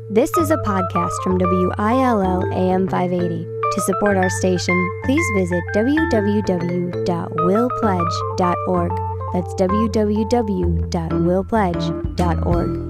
This is a podcast from WILL AM 580. To support our station, please visit www.willpledge.org. That's www.willpledge.org.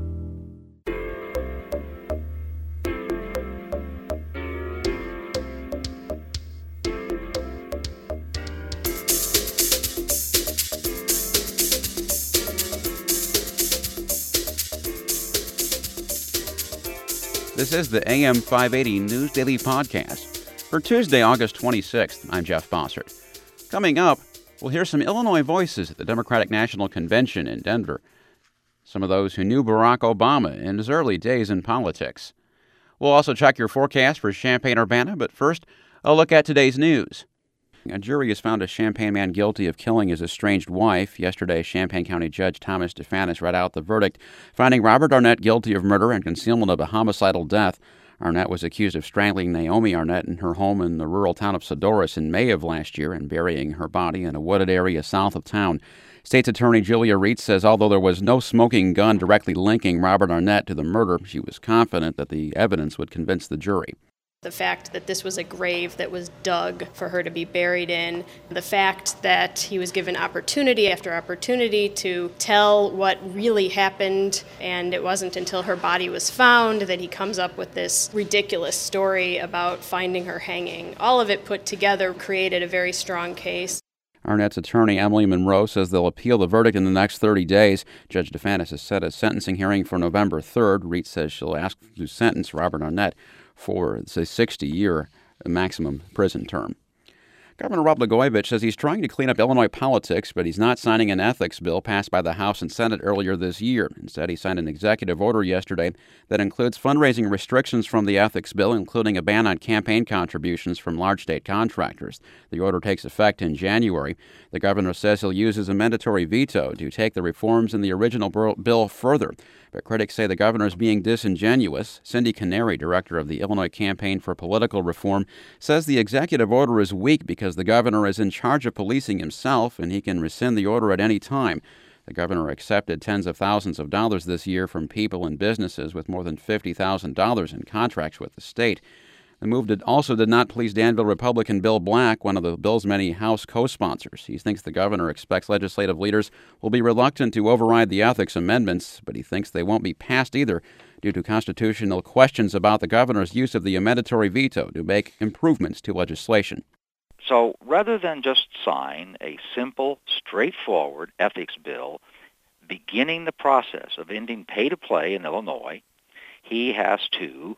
This is the AM 580 News Daily Podcast for Tuesday, August 26th. I'm Jeff Bossert. Coming up, we'll hear some Illinois voices at the Democratic National Convention in Denver. Some of those who knew Barack Obama in his early days in politics. We'll also check your forecast for Champaign-Urbana, but first, a look at today's news. A jury has found a Champaign man guilty of killing his estranged wife. Yesterday, Champaign County Judge Thomas DeFanis read out the verdict, finding Robert Arnett guilty of murder and concealment of a homicidal death. Arnett was accused of strangling Naomi Arnett in her home in the rural town of Sodorus in May of last year and burying her body in a wooded area south of town. State's Attorney Julia Reitz says although there was no smoking gun directly linking Robert Arnett to the murder, she was confident that the evidence would convince the jury. The fact that this was a grave that was dug for her to be buried in, the fact that he was given opportunity after opportunity to tell what really happened, and it wasn't until her body was found that he comes up with this ridiculous story about finding her hanging. All of it put together created a very strong case. Arnett's attorney, Emily Monroe, says they'll appeal the verdict in the next 30 days. Judge DeFanis has set a sentencing hearing for November 3rd. Reitz says she'll ask to sentence Robert Arnett for a 60-year maximum prison term. Governor Rod Blagojevich says he's trying to clean up Illinois politics, but he's not signing an ethics bill passed by the House and Senate earlier this year. Instead, he signed an executive order yesterday that includes fundraising restrictions from the ethics bill, including a ban on campaign contributions from large state contractors. The order takes effect in January. The governor says he'll use his mandatory veto to take the reforms in the original bill further. But critics say the governor is being disingenuous. Cindy Canary, director of the Illinois Campaign for Political Reform, says the executive order is weak because the governor is in charge of policing himself and he can rescind the order at any time. The governor accepted tens of thousands of dollars this year from people and businesses with more than $50,000 in contracts with the state. The move also did not please Danville Republican Bill Black, one of the bill's many House co-sponsors. He thinks the governor expects legislative leaders will be reluctant to override the ethics amendments, but he thinks they won't be passed either due to constitutional questions about the governor's use of the mandatory veto to make improvements to legislation. So rather than just sign a simple, straightforward ethics bill beginning the process of ending pay-to-play in Illinois, he has to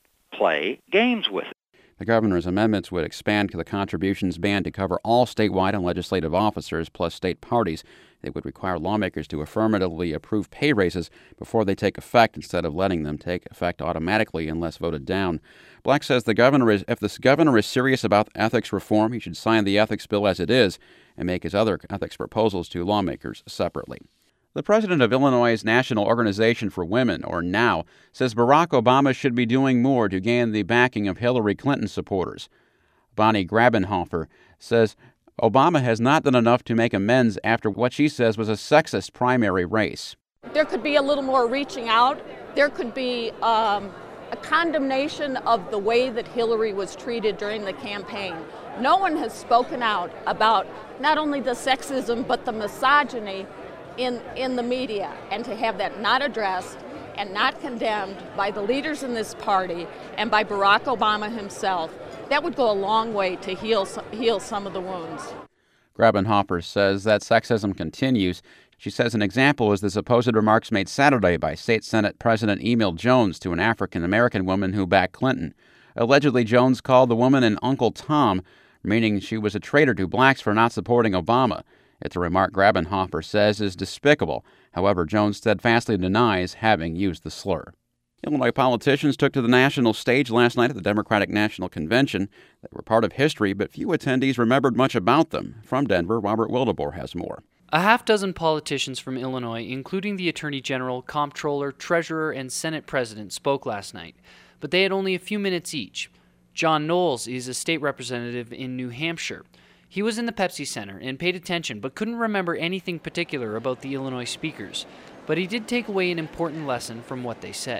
play games with it. The governor's amendments would expand the contributions ban to cover all statewide and legislative officers plus state parties. They would require lawmakers to affirmatively approve pay raises before they take effect instead of letting them take effect automatically unless voted down. Black says if the governor is serious about ethics reform, he should sign the ethics bill as it is and make his other ethics proposals to lawmakers separately. The president of Illinois' National Organization for Women, or NOW, says Barack Obama should be doing more to gain the backing of Hillary Clinton supporters. Bonnie Grabenhofer says Obama has not done enough to make amends after what she says was a sexist primary race. There could be a little more reaching out. There could be a condemnation of the way that Hillary was treated during the campaign. No one has spoken out about not only the sexism but the misogyny in the media, and to have that not addressed and not condemned by the leaders in this party and by Barack Obama himself, that would go a long way to heal some of the wounds. Grabenhofer says that sexism continues. She says an example is the supposed remarks made Saturday by State Senate President Emil Jones to an African-American woman who backed Clinton. Allegedly, Jones called the woman an Uncle Tom, meaning she was a traitor to blacks for not supporting Obama. It's a remark Grabenhofer says is despicable. However, Jones steadfastly denies having used the slur. Illinois politicians took to the national stage last night at the Democratic National Convention. They were part of history, but few attendees remembered much about them. From Denver, Robert Wildeboer has more. A half-dozen politicians from Illinois, including the Attorney General, Comptroller, Treasurer, and Senate President, spoke last night, but they had only a few minutes each. John Knowles is a state representative in New Hampshire. He was in the Pepsi Center and paid attention, but couldn't remember anything particular about the Illinois speakers. But he did take away an important lesson from what they said.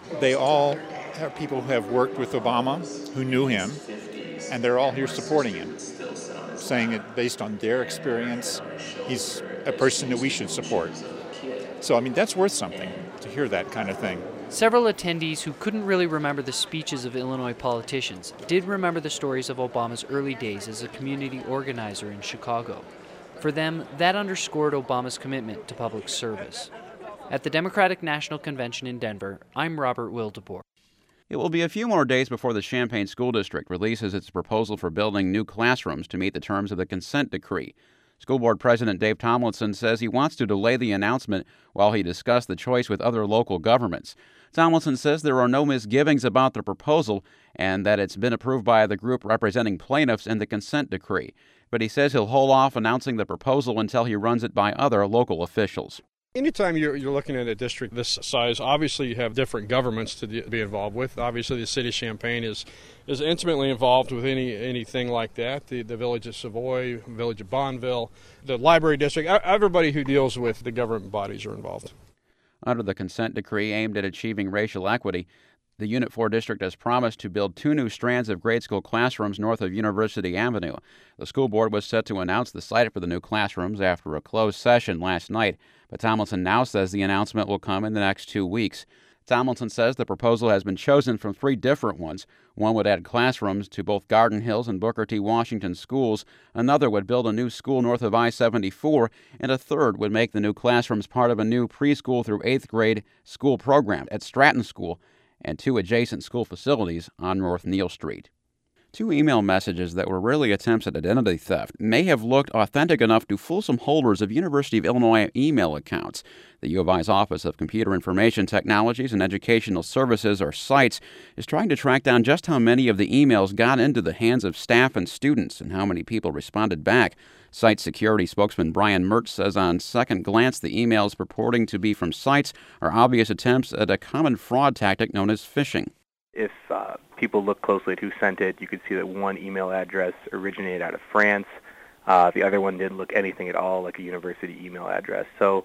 They all are people who have worked with Obama, who knew him, and they're all here supporting him, saying that based on their experience, he's a person that we should support. So, I mean, that's worth something to hear that kind of thing. Several attendees who couldn't really remember the speeches of Illinois politicians did remember the stories of Obama's early days as a community organizer in Chicago. For them, that underscored Obama's commitment to public service. At the Democratic National Convention in Denver, I'm Robert Wildeboer. It will be a few more days before the Champaign School District releases its proposal for building new classrooms to meet the terms of the consent decree. School Board President Dave Tomlinson says he wants to delay the announcement while he discussed the choice with other local governments. Tomlinson says there are no misgivings about the proposal and that it's been approved by the group representing plaintiffs in the consent decree. But he says he'll hold off announcing the proposal until he runs it by other local officials. Anytime you're looking at a district this size, obviously you have different governments to be involved with. Obviously, the city of Champaign is intimately involved with anything like that. The village of Savoy, village of Bonneville, the library district, everybody who deals with the government bodies are involved. Under the consent decree aimed at achieving racial equity, the Unit 4 district has promised to build 2 new strands of grade school classrooms north of University Avenue. The school board was set to announce the site for the new classrooms after a closed session last night, but Tomlinson now says the announcement will come in the next 2 weeks. Tomlinson says the proposal has been chosen from 3 different ones. One would add classrooms to both Garden Hills and Booker T. Washington schools. Another would build a new school north of I-74, and a third would make the new classrooms part of a new preschool through 8th grade school program at Stratton School and 2 adjacent school facilities on North Neal Street. 2 email messages that were really attempts at identity theft may have looked authentic enough to fool some holders of University of Illinois email accounts. The U of I's Office of Computer Information Technologies and Educational Services, or CITES, is trying to track down just how many of the emails got into the hands of staff and students and how many people responded back. CITES security spokesman Brian Mertz says on second glance the emails purporting to be from CITES are obvious attempts at a common fraud tactic known as phishing. If people look closely at who sent it, you could see that one email address originated out of France. The other one didn't look anything at all like a university email address. So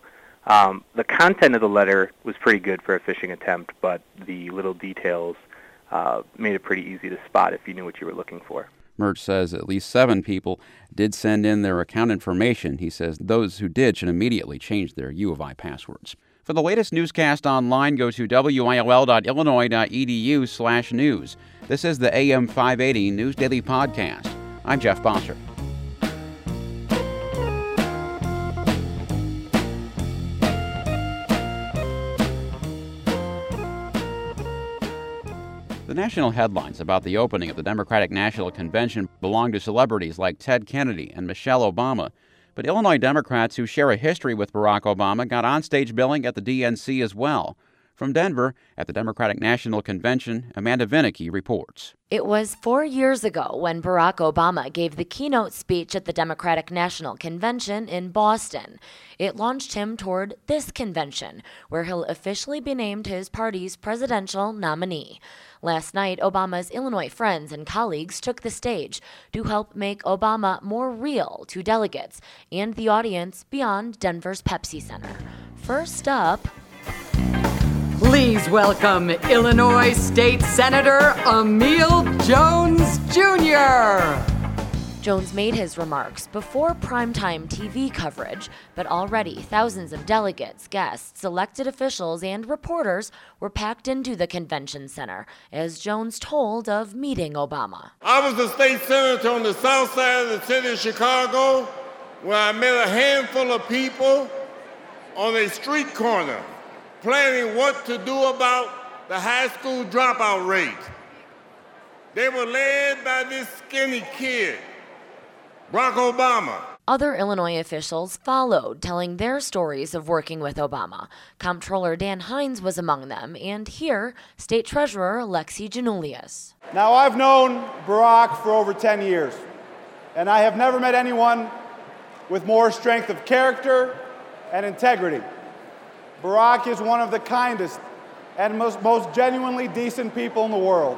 the content of the letter was pretty good for a phishing attempt, but the little details made it pretty easy to spot if you knew what you were looking for. Mertz says at least 7 people did send in their account information. He says those who did should immediately change their U of I passwords. For the latest newscast online, go to will.illinois.edu/news. This is the AM 580 News Daily Podcast. I'm Jeff Bossert. The national headlines about the opening of the Democratic National Convention belong to celebrities like Ted Kennedy and Michelle Obama. But Illinois Democrats who share a history with Barack Obama got onstage billing at the DNC as well. From Denver, at the Democratic National Convention, Amanda Vinicky reports. It was 4 years ago when Barack Obama gave the keynote speech at the Democratic National Convention in Boston. It launched him toward this convention, where he'll officially be named his party's presidential nominee. Last night, Obama's Illinois friends and colleagues took the stage to help make Obama more real to delegates and the audience beyond Denver's Pepsi Center. First up, please welcome Illinois State Senator Emil Jones Jr. Jones made his remarks before primetime TV coverage, but already thousands of delegates, guests, elected officials, and reporters were packed into the convention center as Jones told of meeting Obama. I was a state senator on the south side of the city of Chicago where I met a handful of people on a street corner planning what to do about the high school dropout rate. They were led by this skinny kid, Barack Obama. Other Illinois officials followed, telling their stories of working with Obama. Comptroller Dan Hines was among them, and here, State Treasurer Alexi Janulius. Now, I've known Barack for over 10 years, and I have never met anyone with more strength of character and integrity. Barack is one of the kindest and most genuinely decent people in the world.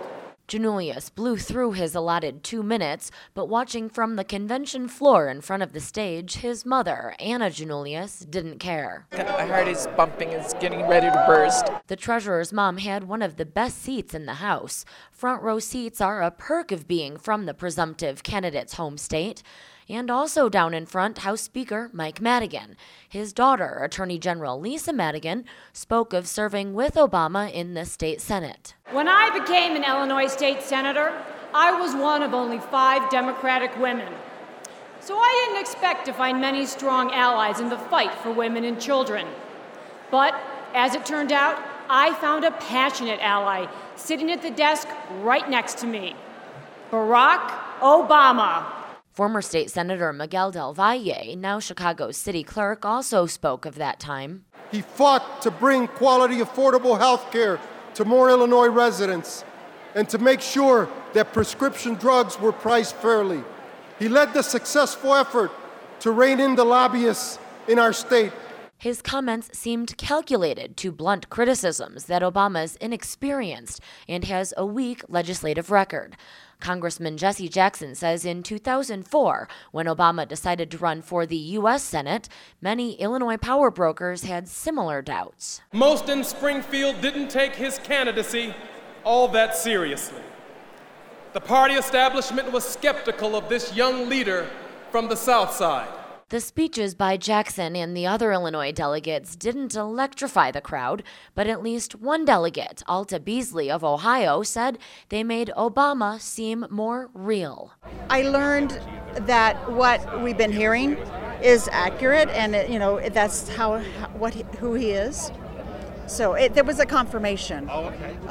Giannoulias blew through his allotted 2 minutes, but watching from the convention floor in front of the stage, his mother, Anna Giannoulias, didn't care. My heart is bumping, it's getting ready to burst. The treasurer's mom had one of the best seats in the House. Front row seats are a perk of being from the presumptive candidate's home state. And also down in front, House Speaker Mike Madigan. His daughter, Attorney General Lisa Madigan, spoke of serving with Obama in the state Senate. When I became an Illinois state senator, I was one of only 5 Democratic women. So I didn't expect to find many strong allies in the fight for women and children. But as it turned out, I found a passionate ally sitting at the desk right next to me, Barack Obama. Former state senator Miguel Del Valle, now Chicago's city clerk, also spoke of that time. He fought to bring quality, affordable health care to more Illinois residents and to make sure that prescription drugs were priced fairly. He led the successful effort to rein in the lobbyists in our state. His comments seemed calculated to blunt criticisms that Obama's inexperienced and has a weak legislative record. Congressman Jesse Jackson says in 2004, when Obama decided to run for the U.S. Senate, many Illinois power brokers had similar doubts. Most in Springfield didn't take his candidacy all that seriously. The party establishment was skeptical of this young leader from the South Side. The speeches by Jackson and the other Illinois delegates didn't electrify the crowd, but at least one delegate, Alta Beasley of Ohio, said they made Obama seem more real. I learned that what we've been hearing is accurate, and that's who he is. So there was a confirmation of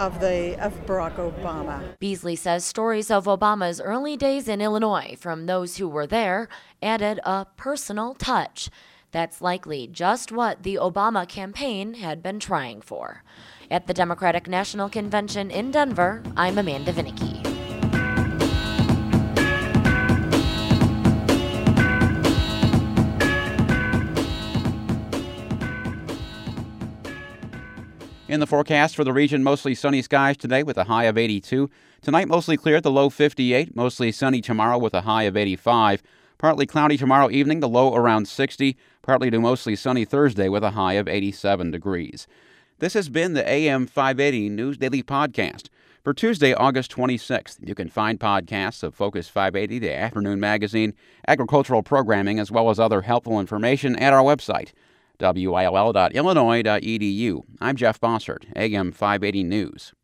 Barack Obama. Beasley says stories of Obama's early days in Illinois from those who were there added a personal touch. That's likely just what the Obama campaign had been trying for. At the Democratic National Convention in Denver, I'm Amanda Vinicki. In the forecast for the region, mostly sunny skies today with a high of 82. Tonight, mostly clear at the low 58. Mostly sunny tomorrow with a high of 85. Partly cloudy tomorrow evening, the low around 60. Partly to mostly sunny Thursday with a high of 87 degrees. This has been the AM 580 News Daily Podcast for Tuesday, August 26th. You can find podcasts of Focus 580, the afternoon magazine, agricultural programming, as well as other helpful information at our website, WILL.illinois.edu. I'm Jeff Bossert, AM 580 News.